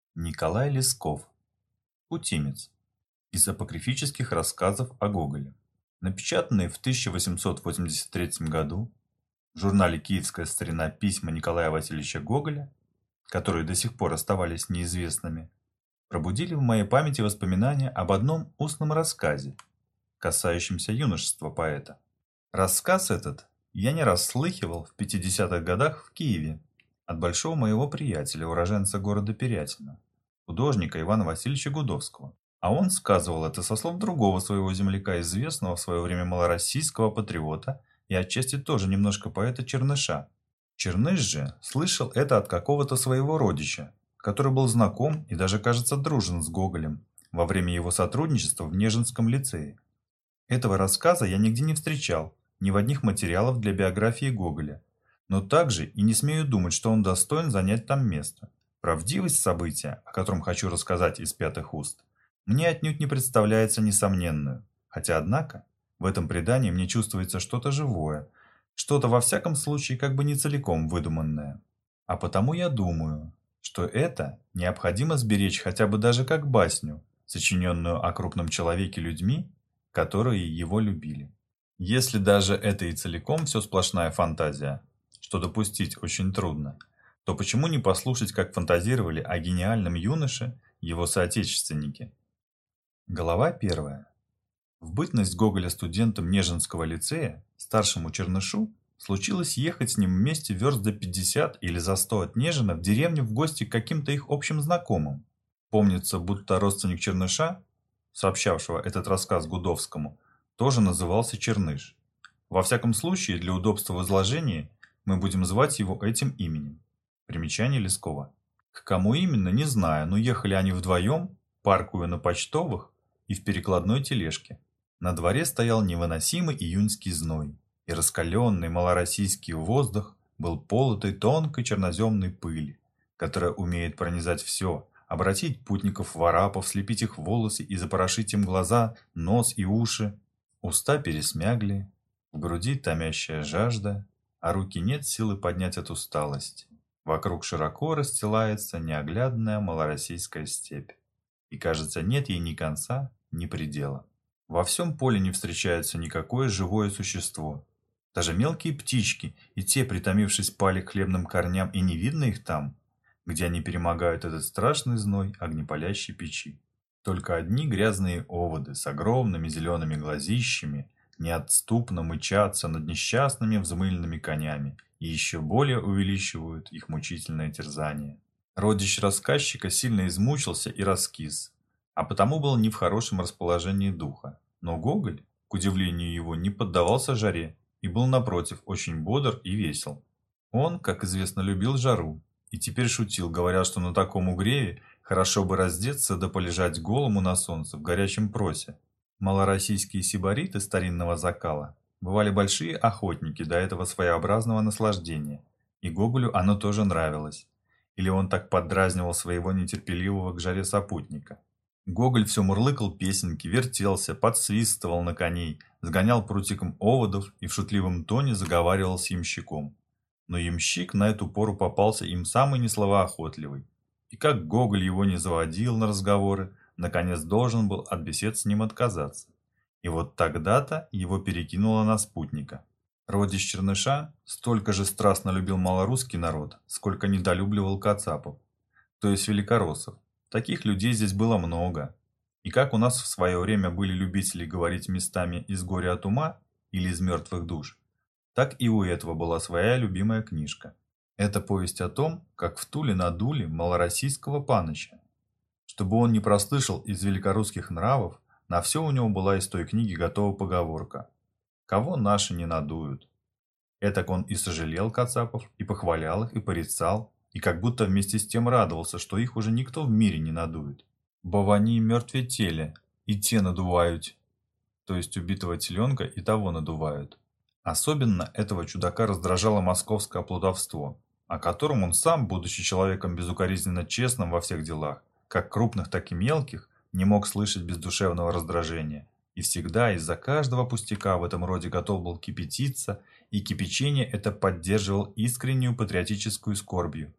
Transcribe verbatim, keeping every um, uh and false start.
Николай Лесков. Путимец. Из апокрифических рассказов о Гоголе. Напечатанные в тысяча восемьсот восемьдесят третьем году в журнале «Киевская старина» письма Николая Васильевича Гоголя, которые до сих пор оставались неизвестными, пробудили в моей памяти воспоминания об одном устном рассказе, касающемся юношества поэта. Рассказ этот я не раз слыхивал в пятидесятых годах в Киеве от большого моего приятеля, уроженца города Пирятина, художника Ивана Васильевича Гудовского. А он сказывал это со слов другого своего земляка, известного в свое время малороссийского патриота и отчасти тоже немножко поэта Черныша. Черныш же слышал это от какого-то своего родича, который был знаком и даже, кажется, дружен с Гоголем во время его сотрудничества в Нежинском лицее. Этого рассказа я нигде не встречал, ни в одних материалах для биографии Гоголя, но также и не смею думать, что он достоин занять там место. Правдивость события, о котором хочу рассказать из пятых уст, мне отнюдь не представляется несомненную, хотя, однако, в этом предании мне чувствуется что-то живое, что-то во всяком случае как бы не целиком выдуманное. А потому я думаю, что это необходимо сберечь хотя бы даже как басню, сочиненную о крупном человеке людьми, которые его любили. Если даже это и целиком все сплошная фантазия, что допустить очень трудно, то почему не послушать, как фантазировали о гениальном юноше его соотечественники? Глава первая. В бытность Гоголя студентом Нежинского лицея, старшему Чернышу, случилось ехать с ним вместе верст за пятьдесят или за сто от Нежина в деревню в гости к каким-то их общим знакомым. Помнится, будто родственник Черныша, сообщавшего этот рассказ Гудовскому, тоже назывался Черныш. Во всяком случае, для удобства в изложении мы будем звать его этим именем. Примечание Лескова. К кому именно, не знаю, но ехали они вдвоем, паркуя на почтовых и в перекладной тележке. На дворе стоял невыносимый июньский зной, и раскаленный малороссийский воздух был полотой тонкой черноземной пыли, которая умеет пронизать все, обратить путников в арапов, слепить их волосы и запорошить им глаза, нос и уши. Уста пересмягли, в груди томящая жажда, а руки нет силы поднять от усталости. Вокруг широко расстилается неоглядная малороссийская степь, и, кажется, нет ей ни конца, ни предела. Во всем поле не встречается никакое живое существо. Даже мелкие птички, и те, притомившись, пали к хлебным корням, и не видно их там, где они перемогают этот страшный зной огнепалящей печи. Только одни грязные оводы с огромными зелеными глазищами неотступно мычатся над несчастными взмыленными конями и еще более увеличивают их мучительное терзание. Родич рассказчика сильно измучился и раскис, а потому был не в хорошем расположении духа. Но Гоголь, к удивлению его, не поддавался жаре и был, напротив, очень бодр и весел. Он, как известно, любил жару и теперь шутил, говоря, что на таком угреве хорошо бы раздеться да полежать голому на солнце в горячем просе. Малороссийские сибариты старинного закала бывали большие охотники до этого своеобразного наслаждения, и Гоголю оно тоже нравилось. Или он так поддразнивал своего нетерпеливого к жаре сопутника. Гоголь все мурлыкал песенки, вертелся, подсвистывал на коней, сгонял прутиком оводов и в шутливом тоне заговаривал с ямщиком. Но ямщик на эту пору попался им самый несловоохотливый. И как Гоголь его не заводил на разговоры, наконец должен был от бесед с ним отказаться. И вот тогда-то его перекинуло на спутника. Родич Черныша столько же страстно любил малорусский народ, сколько недолюбливал кацапов, то есть великороссов. Таких людей здесь было много. И как у нас в свое время были любители говорить местами из горя от ума или из мертвых душ, так и у этого была своя любимая книжка. Это повесть о том, как в Туле надули малороссийского паныча. Чтобы он не прослышал из великорусских нравов, на все у него была из той книги готова поговорка: «Кого наши не надуют». Этак он и сожалел кацапов, и похвалял их, и порицал, и как будто вместе с тем радовался, что их уже никто в мире не надует. «Бо они мертве теле, и те надувают», то есть убитого теленка и того надувают. Особенно этого чудака раздражало московское плутовство, о котором он сам, будучи человеком безукоризненно честным во всех делах, как крупных, так и мелких, не мог слышать без душевного раздражения, и всегда из-за каждого пустяка в этом роде готов был кипятиться, и кипячение это поддерживал искреннюю патриотическую скорбью.